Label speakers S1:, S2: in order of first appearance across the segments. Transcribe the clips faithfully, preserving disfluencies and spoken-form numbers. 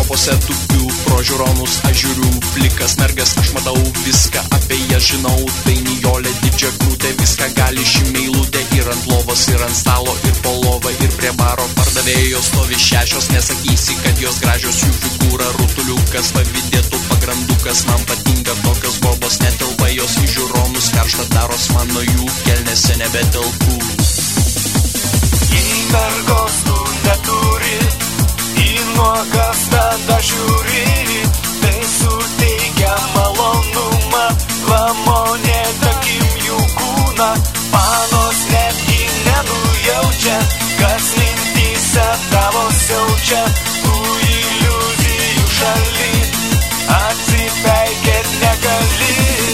S1: kopose tupiu, pro žiūronus aš žiūriu, plikas mergas, aš matau viską, apie ją žinau, tai Nijolė didžia krūtė, viską gali ši meilutė, ir ant lovos, ir ant stalo, ir po lovą, ir prie baro pardavėjos stovi šešios, nesakysi, kad jos gražios, jų figūra rutuliukas, pavydėtų pagrandukas, man patinka tokios bobos, netelpa jos į žiūronus, karšta daros man nuo jų, kelnėse nebetelpu.
S2: Jei mergos tu neturi, į nuogas tada žiūri, tai suteikia malonumą, lamonėtakim jų kūną, panos netgi nenujaučia, kas mintyse tavo siaučia, tų iliuzijų šaly, atsipeikėt negali.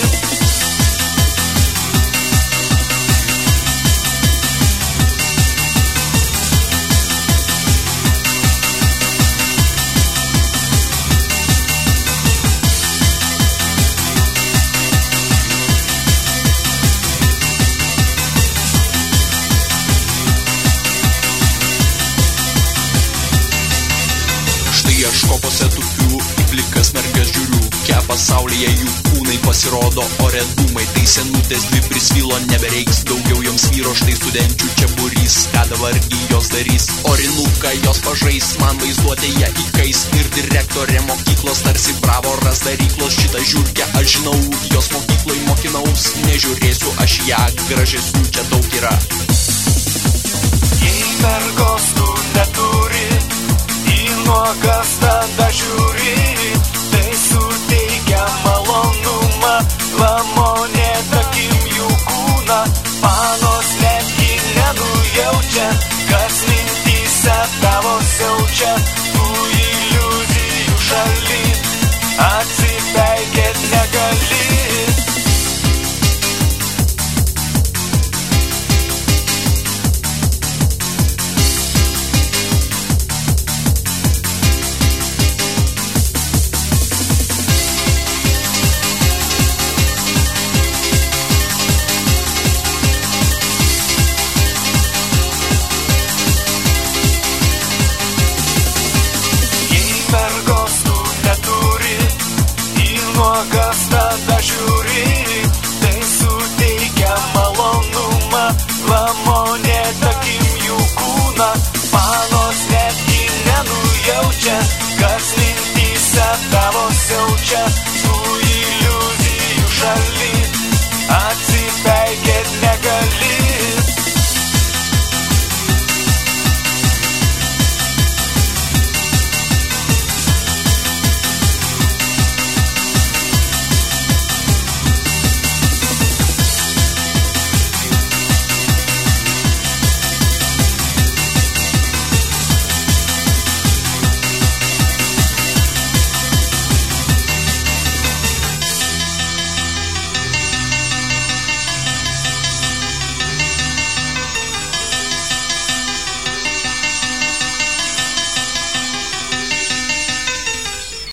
S1: Aš kopose tupiu, į plikas mergas žiūriu, kia pasaulyje jų kūnai pasirodo ore dūmai, tai senutės dvi prisvilo, nebereiks daugiau joms vyro, štai studenčių čia būrys, ką dabargi jos darys, orinuką jos pažais, man vaizduotė ją įkais, ir direktorė mokyklos tarsi bravo ras daryklos, šitą žiūrkę aš žinau, jos mokykloj mokinaus, nežiūrėsiu aš ją, gražesnių čia daug yra.
S2: Jei mergos tu neturi, nuogas tada žiūri, tai suteikia malonumą, lamonėtakim jų kūną, panos netgi nenujaučia, kas mintyse tavo siaučia, tų iliuzijų šaly, atsipeikėt negali. Nuogas tada žiūri,